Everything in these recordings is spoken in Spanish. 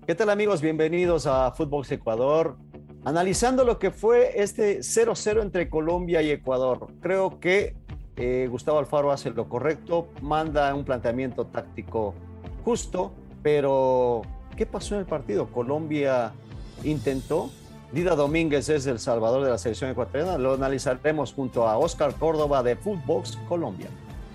¿Qué tal amigos? Bienvenidos a Footbox Ecuador. Analizando lo que fue este 0-0 entre Colombia y Ecuador. Creo que Gustavo Alfaro hace lo correcto, manda un planteamiento táctico justo, pero ¿qué pasó en el partido? Colombia intentó. Dida Domínguez es el salvador de la selección ecuatoriana. Lo analizaremos junto a Oscar Córdoba de Footbox Colombia.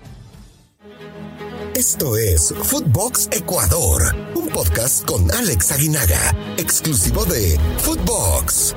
Esto es Footbox Ecuador, un podcast con Alex Aguinaga, exclusivo de Footbox.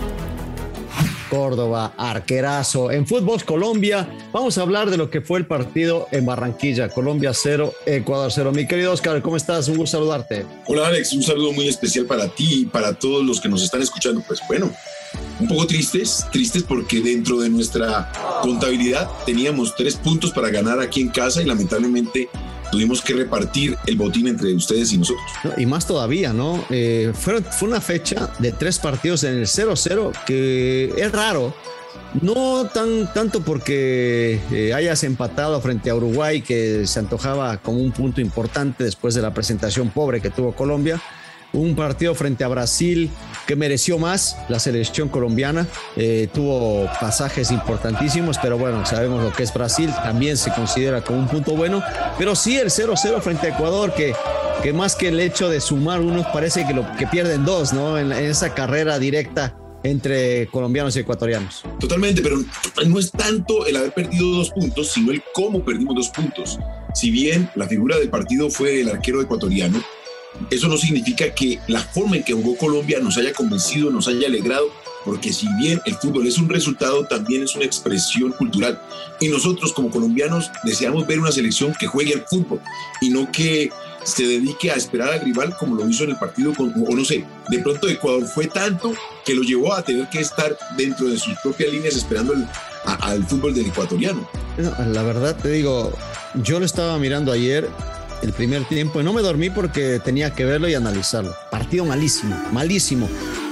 Córdoba, arquerazo. En Footbox Colombia vamos a hablar de lo que fue el partido en Barranquilla. Colombia 0, Ecuador 0. Mi querido Oscar, ¿cómo estás? Un gusto saludarte. Hola Alex, un saludo muy especial para ti y para todos los que nos están escuchando. Pues bueno, un poco tristes porque dentro de nuestra contabilidad teníamos 3 puntos para ganar aquí en casa y lamentablemente tuvimos que repartir el botín entre ustedes y nosotros. Y más todavía, ¿no? Fue una fecha de 3 partidos en el 0-0 que es raro. No tanto porque hayas empatado frente a Uruguay, que se antojaba como un punto importante después de la presentación pobre que tuvo Colombia. Un partido frente a Brasil que mereció más la selección colombiana, tuvo pasajes importantísimos, pero bueno, sabemos lo que es Brasil, también se considera como un punto bueno, pero sí el 0-0 frente a Ecuador, que más que el hecho de sumar unos, parece que pierden 2, ¿no? En esa carrera directa entre colombianos y ecuatorianos. Totalmente, pero no es tanto el haber perdido 2 puntos, sino el cómo perdimos 2 puntos. Si bien la figura del partido fue el arquero ecuatoriano, eso no significa que la forma en que jugó Colombia nos haya convencido, nos haya alegrado, porque si bien el fútbol es un resultado, también es una expresión cultural. Y nosotros como colombianos deseamos ver una selección que juegue al fútbol y no que se dedique a esperar al rival como lo hizo en el partido o no sé, de pronto Ecuador fue tanto que lo llevó a tener que estar dentro de sus propias líneas esperando al fútbol del ecuatoriano. La verdad te digo, yo lo estaba mirando ayer, el primer tiempo, y no me dormí porque tenía que verlo y analizarlo. Partido malísimo.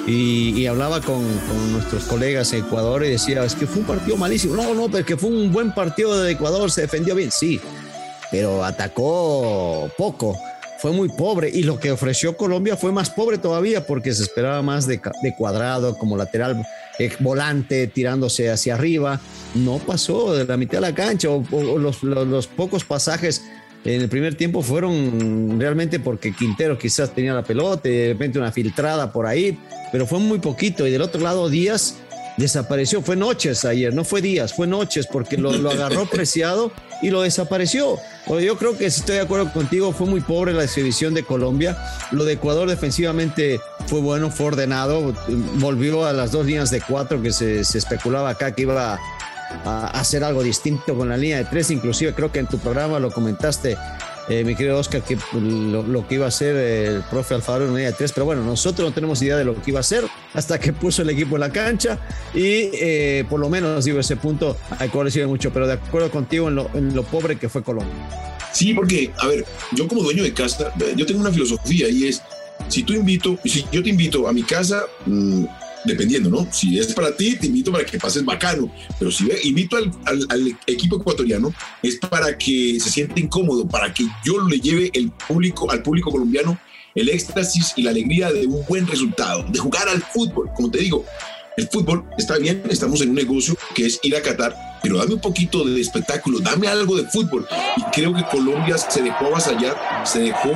Y hablaba con nuestros colegas en Ecuador y decía, es que fue un partido malísimo. No, pero que fue un buen partido de Ecuador, se defendió bien, sí, pero atacó poco, fue muy pobre, y lo que ofreció Colombia fue más pobre todavía porque se esperaba más de Cuadrado como lateral, volante, tirándose hacia arriba. No pasó de la mitad de la cancha, o los pocos pasajes en el primer tiempo fueron realmente porque Quintero quizás tenía la pelota y de repente una filtrada por ahí, pero fue muy poquito. Y del otro lado Díaz desapareció, fue Noches ayer, no fue Díaz, fue Noches, porque lo agarró preciado y lo desapareció. Yo creo que, si estoy de acuerdo contigo, fue muy pobre la exhibición de Colombia. Lo de Ecuador defensivamente fue bueno, fue ordenado, volvió a las 2 líneas de 4 que se especulaba acá que iba a hacer algo distinto con la línea de 3, inclusive creo que en tu programa lo comentaste, mi querido Oscar, que lo que iba a hacer el profe Alfaro en la línea de 3, pero bueno, nosotros no tenemos idea de lo que iba a hacer hasta que puso el equipo en la cancha y por lo menos, digo, ese punto a Ecuador le sirve mucho, pero de acuerdo contigo en lo pobre que fue Colombia. Sí, porque, a ver, yo como dueño de casa, yo tengo una filosofía y es, si yo te invito a mi casa, dependiendo, ¿no? Si es para ti, te invito para que pases bacano, pero si invito al equipo ecuatoriano, es para que se sienta incómodo, para que yo le lleve al público colombiano el éxtasis y la alegría de un buen resultado, de jugar al fútbol. Como te digo, el fútbol está bien, estamos en un negocio que es ir a Qatar, pero dame un poquito de espectáculo, dame algo de fútbol. Y creo que Colombia se dejó avasallar, se dejó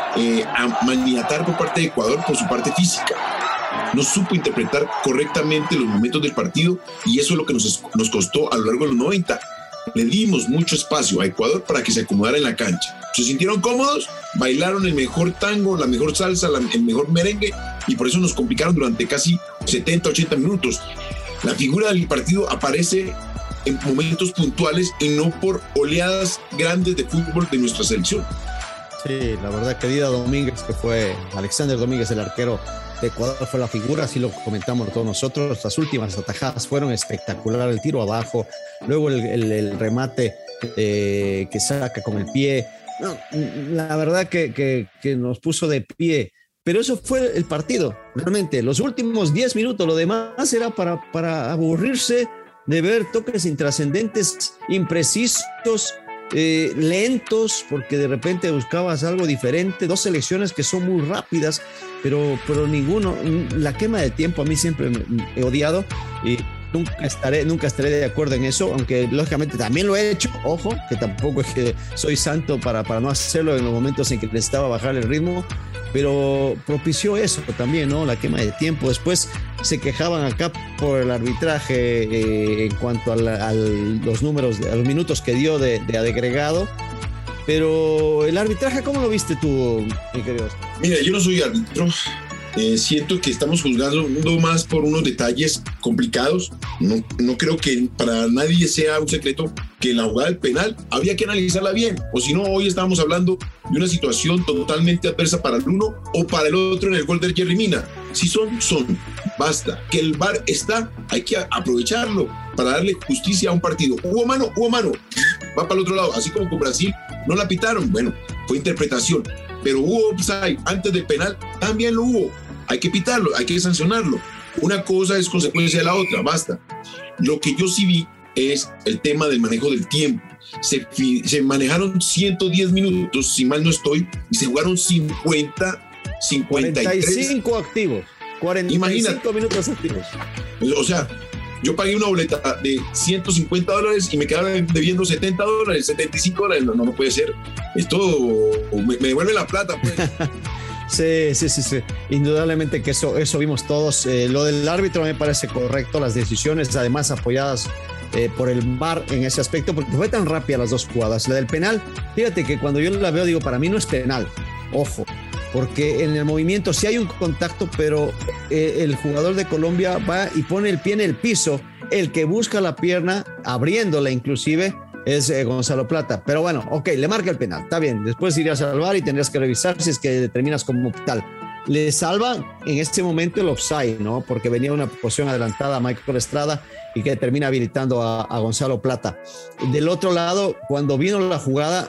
maniatar por parte de Ecuador por su parte física. No supo interpretar correctamente los momentos del partido y eso es lo que nos costó a lo largo de los 90. Le dimos mucho espacio a Ecuador para que se acomodara en la cancha. Se sintieron cómodos, bailaron el mejor tango, la mejor salsa, el mejor merengue, y por eso nos complicaron durante casi 70, 80 minutos. La figura del partido aparece en momentos puntuales y no por oleadas grandes de fútbol de nuestra selección. Sí, la verdad que Dida Domínguez, que fue Alexander Domínguez, el arquero de Ecuador, fue la figura, así lo comentamos todos nosotros. Las últimas atajadas fueron espectaculares, el tiro abajo, luego el remate que saca con el pie. No, la verdad que nos puso de pie, pero eso fue el partido, realmente. Los últimos 10 minutos, lo demás era para aburrirse de ver toques intrascendentes, imprecisos, lentos, porque de repente buscabas algo diferente, 2 selecciones que son muy rápidas, pero ninguno, la quema de tiempo a mí siempre he odiado y nunca estaré de acuerdo en eso, aunque lógicamente también lo he hecho, ojo, que tampoco es que soy santo para no hacerlo en los momentos en que necesitaba bajar el ritmo, pero propició eso también, ¿no? La quema de tiempo. Después se quejaban acá por el arbitraje en cuanto a los números, a los minutos que dio de agregado. Pero el arbitraje, ¿cómo lo viste tú, mi querido Oscar? Mira, yo no soy árbitro. Siento que estamos juzgando más por unos detalles complicados. No creo que para nadie sea un secreto que la jugada del penal había que analizarla bien, o si no, hoy estábamos hablando de una situación totalmente adversa para el uno o para el otro en el gol de Jerry Mina. Si son, basta. Que el VAR está, hay que aprovecharlo para darle justicia a un partido. Hubo mano, va para el otro lado, así como con Brasil no la pitaron, bueno, fue interpretación, pero hubo offside antes del penal, también lo hubo. Hay que pitarlo, hay que sancionarlo. Una cosa es consecuencia de la otra, basta. Lo que yo sí vi es el tema del manejo del tiempo. Se manejaron 110 minutos, si mal no estoy, y se jugaron 53. 45 activos, 45 Imagínate. Minutos activos. O sea, yo pagué una boleta de $150 y me quedaba debiendo $70, $75. No puede ser. Esto me devuelve la plata, pues. Sí. Indudablemente que eso vimos todos. Lo del árbitro me parece correcto, las decisiones además apoyadas por el VAR en ese aspecto, porque fue tan rápida las 2 jugadas. La del penal, fíjate que cuando yo la veo digo, para mí no es penal, ojo, porque en el movimiento sí hay un contacto, pero el jugador de Colombia va y pone el pie en el piso, el que busca la pierna, abriéndola inclusive, es Gonzalo Plata. Pero bueno, ok, le marca el penal, está bien, después irías al VAR y tendrías que revisar si es que determinas como tal. Le salva en este momento el offside, ¿no? Porque venía una posición adelantada a Michael Estrada y que termina habilitando a Gonzalo Plata. Del otro lado, cuando vino la jugada,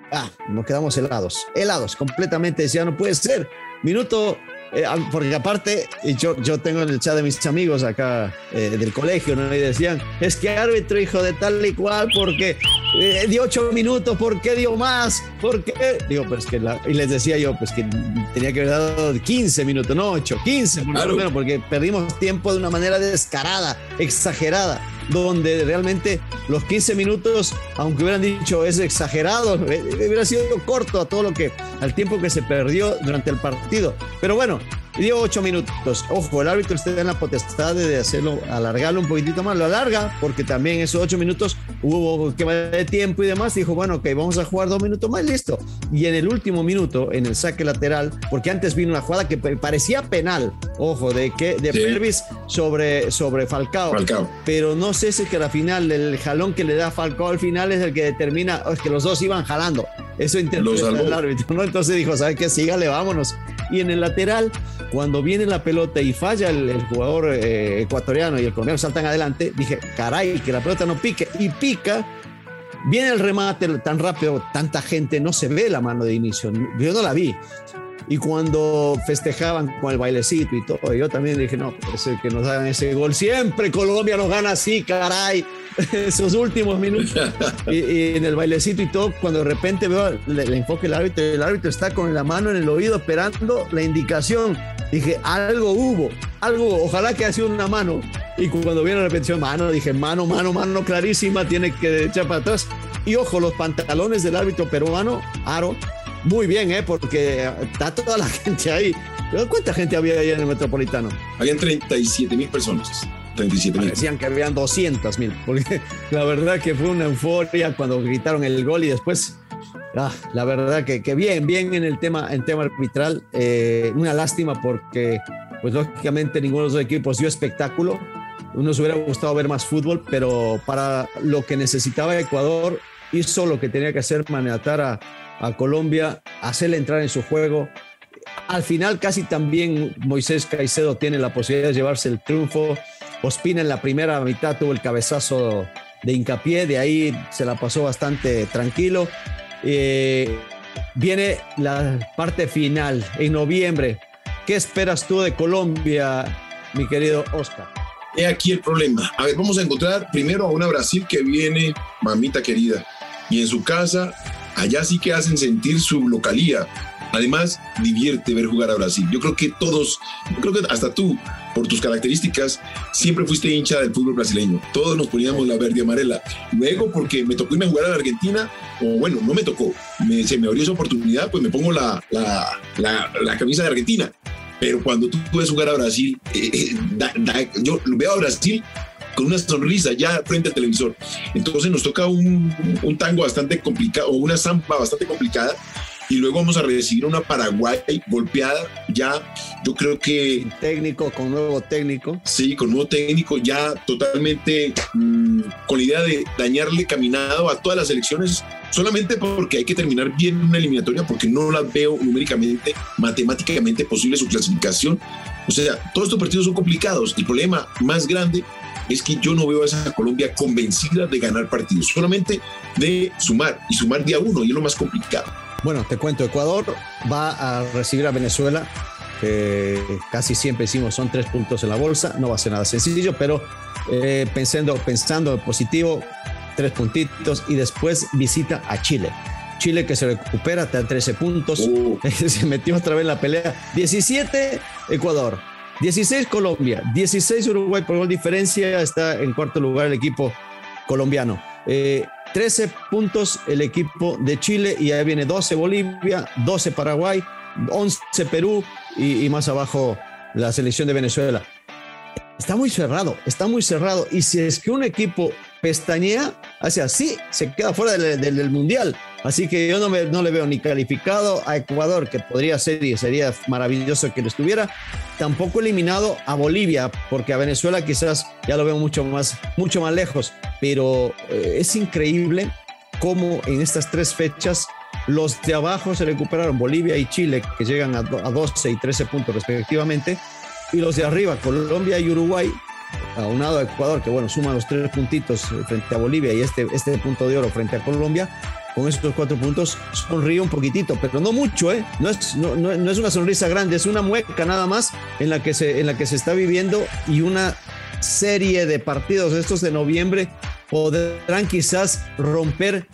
nos quedamos helados completamente. Decía, no puede ser. Minuto, porque aparte, yo tengo en el chat de mis amigos acá del colegio, ¿no? Y decían, es que árbitro hijo de tal y cual, porque dio 8 minutos, ¿por qué dio más? ¿Por qué? Digo, pues que y les decía yo, pues que tenía que haber dado 15 minutos, no 8, 15 por lo menos, porque perdimos tiempo de una manera descarada, exagerada, donde realmente los 15 minutos, aunque hubieran dicho es exagerado, hubiera sido corto al tiempo que se perdió durante el partido. Pero bueno, dio 8 minutos. Ojo, el árbitro está en la potestad de hacerlo, alargarlo un poquitito más, lo alarga, porque también esos 8 minutos hubo quema de tiempo y demás. Dijo, bueno, ok, vamos a jugar 2 minutos más, listo. Y en el último minuto, en el saque lateral, porque antes vino una jugada que parecía penal, ojo, de Pervis sobre Falcao. Pero no sé si es que al final el jalón que le da Falcao al final es el que determina, es que los dos iban jalando. Eso interpreta el árbitro, ¿no? Entonces dijo, ¿sabes qué? Sígale, vámonos. Y en el lateral, cuando viene la pelota y falla el jugador ecuatoriano y el colombiano saltan adelante, dije, caray, que la pelota no pique. Y pica, viene el remate tan rápido, tanta gente, no se ve la mano de inicio. Yo no la vi. Y cuando festejaban con el bailecito y todo, yo también dije, no, pues que nos hagan ese gol. Siempre Colombia nos gana así, caray. Esos últimos minutos. Y en el bailecito y todo, cuando de repente veo el enfoque del árbitro, el árbitro está con la mano en el oído esperando la indicación. Dije, algo hubo, ojalá que haya sido una mano. Y cuando viene la repetición, dije, mano clarísima, tiene que echar para atrás. Y ojo, los pantalones del árbitro peruano, Aro, muy bien, porque está toda la gente ahí. ¿Cuánta gente había ahí en el Metropolitano? Habían 37,000 personas. 37,000. Decían que habían 200,000, porque la verdad que fue una euforia cuando gritaron el gol y después, la verdad que bien en el tema arbitral. Una lástima porque, pues lógicamente ninguno de los dos equipos dio espectáculo. Nos hubiera gustado ver más fútbol, pero para lo que necesitaba Ecuador, hizo lo que tenía que hacer, maniatar a Colombia, hacerle entrar en su juego. Al final casi también Moisés Caicedo tiene la posibilidad de llevarse el triunfo. Ospina en la primera mitad tuvo el cabezazo de Hincapié, de ahí se la pasó bastante tranquilo. Viene la parte final en noviembre. ¿Qué esperas tú de Colombia, mi querido Oscar? He aquí el problema. A ver, vamos a encontrar primero a una Brasil que viene, mamita querida, y en su casa, allá sí que hacen sentir su localía. Además, divierte ver jugar a Brasil. Yo creo que hasta tú, por tus características, siempre fuiste hincha del fútbol brasileño. Todos nos poníamos la verde y amarela. Luego, porque me tocó irme a jugar a la Argentina, o bueno, no me tocó, se me abrió esa oportunidad, pues me pongo la camisa de Argentina. Pero cuando tú puedes jugar a Brasil, yo veo a Brasil con una sonrisa ya frente al televisor. Entonces nos toca un tango bastante complicado, o una samba bastante complicada, y luego vamos a recibir una Paraguay golpeada, ya yo creo que... Con nuevo técnico. Sí, con nuevo técnico, ya totalmente con la idea de dañarle caminado a todas las selecciones, solamente porque hay que terminar bien una eliminatoria, porque no las veo numéricamente, matemáticamente posible su clasificación. O sea, todos estos partidos son complicados. El problema más grande es que yo no veo a esa Colombia convencida de ganar partidos, solamente de sumar, y sumar día uno, y es lo más complicado. Bueno, te cuento, Ecuador va a recibir a Venezuela, que casi siempre decimos son 3 puntos en la bolsa, no va a ser nada sencillo, pero pensando en positivo, 3 puntitos, y después visita a Chile. Chile que se recupera, está a 13 puntos, se metió otra vez en la pelea. 17 Ecuador, 16 Colombia, 16 Uruguay por gol diferencia, está en cuarto lugar el equipo colombiano. 13 puntos el equipo de Chile, y ahí viene 12 Bolivia, 12 Paraguay, 11 Perú y más abajo la selección de Venezuela. Está muy cerrado, y si es que un equipo pestañea, hace así, se queda fuera del Mundial. Así que yo no le veo ni calificado a Ecuador, que podría ser y sería maravilloso que lo estuviera, tampoco eliminado a Bolivia, porque a Venezuela quizás ya lo veo mucho más lejos, pero es increíble cómo en estas 3 fechas los de abajo se recuperaron, Bolivia y Chile, que llegan a 12 y 13 puntos respectivamente, y los de arriba, Colombia y Uruguay, aunado a Ecuador, que bueno, suman los 3 puntitos frente a Bolivia y este punto de oro frente a Colombia. Con estos 4 puntos sonríe un poquitito, pero no mucho, no es una sonrisa grande, es una mueca nada más en la que se está viviendo, y una serie de partidos estos de noviembre podrán quizás romper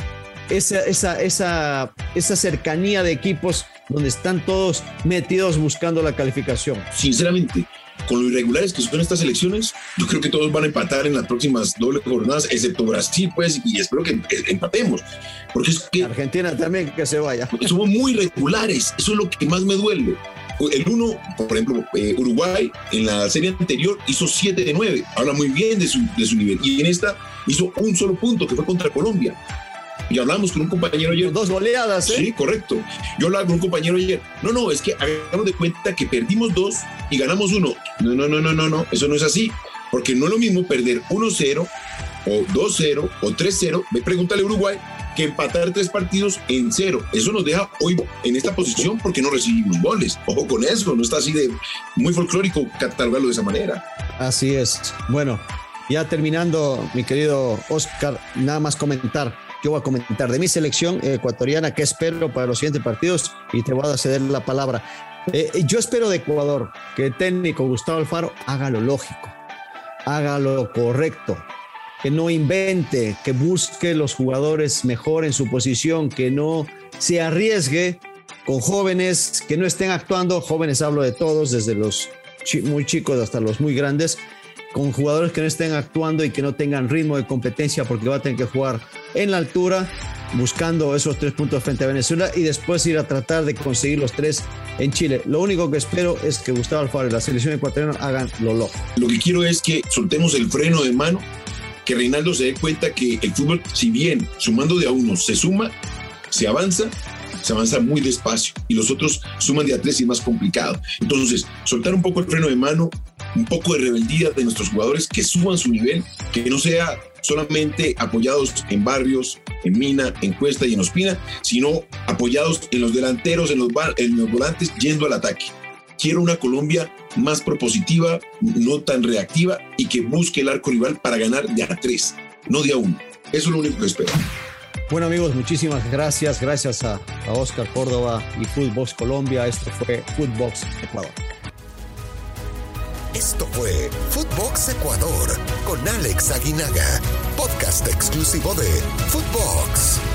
esa cercanía de equipos donde están todos metidos buscando la calificación. Sinceramente, con lo irregulares que son estas elecciones, yo creo que todos van a empatar en las próximas dobles jornadas, excepto Brasil, pues, y espero que empatemos. Porque es que Argentina también, que se vaya. Somos muy irregulares, eso es lo que más me duele. El uno, por ejemplo, Uruguay en la serie anterior hizo 7 de 9, habla muy bien de su nivel, y en esta hizo un solo punto, que fue contra Colombia. Y hablamos con un compañero ayer. 2 goleadas, ¿eh? Sí, correcto. Yo hablaba con un compañero ayer. No, es que hagamos de cuenta que perdimos 2 y ganamos 1. No. Eso no es así. Porque no es lo mismo perder 1-0 o 2-0 o 3-0. Pregúntale a Uruguay, que empatar 3 partidos en 0. Eso nos deja hoy en esta posición porque no recibimos goles. Ojo con eso. No está así de muy folclórico catalogarlo de esa manera. Así es. Bueno, ya terminando, mi querido Oscar, nada más comentar. Yo voy a comentar de mi selección ecuatoriana, qué espero para los siguientes partidos, y te voy a ceder la palabra. Yo espero de Ecuador que el técnico Gustavo Alfaro haga lo lógico, haga lo correcto, que no invente, que busque los jugadores mejor en su posición, que no se arriesgue con jóvenes que no estén actuando. Jóvenes hablo de todos, desde los muy chicos hasta los muy grandes, con jugadores que no estén actuando y que no tengan ritmo de competencia, porque va a tener que jugar en la altura, buscando esos 3 puntos frente a Venezuela, y después ir a tratar de conseguir los 3 en Chile. Lo único que espero es que Gustavo Alfaro y la selección ecuatoriana hagan lo lógico. Lo que quiero es que soltemos el freno de mano, que Reinaldo se dé cuenta que el fútbol, si bien sumando de a 1 se suma, se avanza muy despacio, y los otros suman de a 3 y es más complicado. Entonces, soltar un poco el freno de mano, un poco de rebeldía de nuestros jugadores, que suban su nivel, que no sea solamente apoyados en Barrios, en Mina, en Cuesta y en Ospina, sino apoyados en los delanteros, en los volantes, yendo al ataque. Quiero una Colombia más propositiva, no tan reactiva, y que busque el arco rival para ganar de a 3, no de a 1. Eso es lo único que espero. Bueno, amigos, muchísimas gracias. Gracias a Oscar Córdoba y Footbox Colombia. Esto fue Footbox Ecuador. Esto fue Footbox Ecuador con Alex Aguinaga, podcast exclusivo de Footbox.